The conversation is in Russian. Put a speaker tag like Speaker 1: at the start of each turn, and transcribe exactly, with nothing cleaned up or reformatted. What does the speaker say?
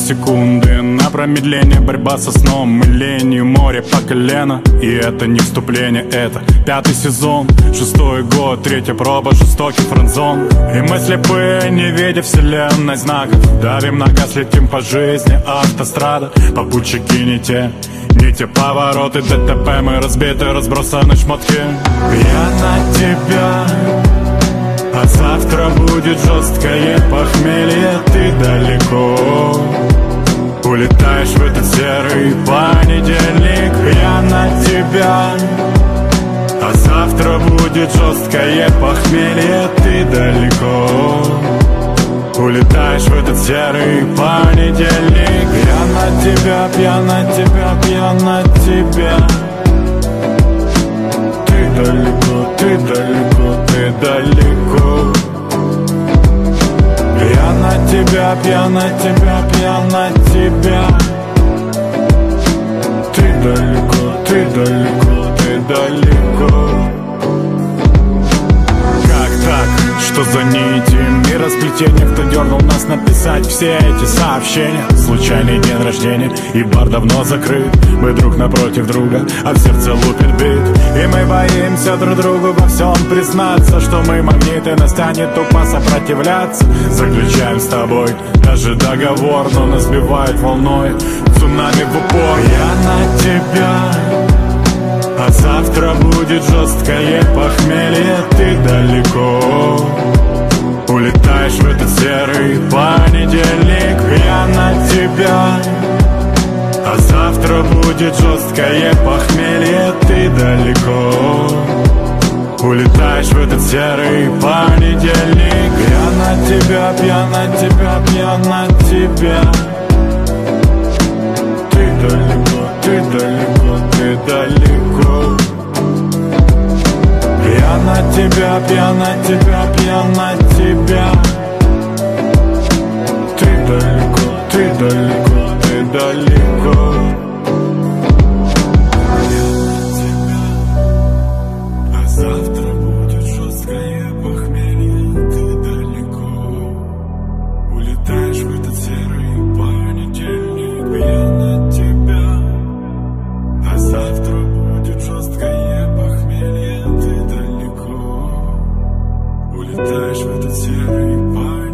Speaker 1: секунды на промедление, борьба со сном, мы ленью, море по колено. И это не вступление, это пятый сезон, шестой год, третья проба, жестокий френдзон. И мы слепые, не видя вселенной знаков, давим на газ, летим по жизни, автострада. Попутчики не те, не те повороты, ДТП, мы разбиты, разбросаны шмотки. Я на тебя, а завтра будет жесткое похмелье. Ты далеко улетаешь в этот серый понедельник. Я на тебя, а завтра будет жесткое похмелье. Ты далеко улетаешь в этот серый понедельник. Я на тебя, я на тебя, я на тебя. Ты далеко, ты далеко, ты далеко. Я на тебя, я на тебя, я на тебя. Ты далеко, ты далеко, ты далеко. Как так? Что за нити и расплетения? Кто дернул нас написать все эти сообщения? Случайный день рождения, и бар давно закрыт. Мы друг напротив друга, а в сердце лупит бит. И мы боимся друг другу во всем признаться, что мы магниты, нас тянет тупо сопротивляться. Заключаем с тобой даже договор, но нас сбивает волной цунами в упор. Я на тебя, а завтра будет жесткое похмелье. Ты далеко улетаешь в этот серый понедельник. Я на тебя, а завтра будет жесткое похмелье. Ты далеко улетаешь в этот серый понедельник. Я на тебя, я на тебя, я на тебя. Ты далеко, ты далеко, ты далеко. Я на тебя, я на тебя, я на тебя. Ты далеко, ты далеко, ты далеко. Я на тебя, а завтра будет жесткое похмелье. Ты далеко улетаешь в этот серый понедельник. Я на тебя, а завтра будет жесткое похмелье. Ты далеко улетаешь в этот серый понедельник.